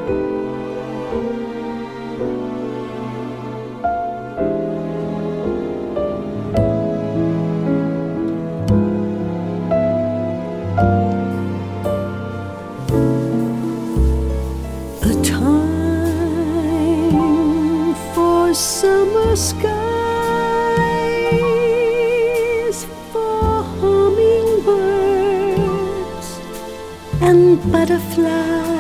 A time for summer skies, for hummingbirds and butterflies,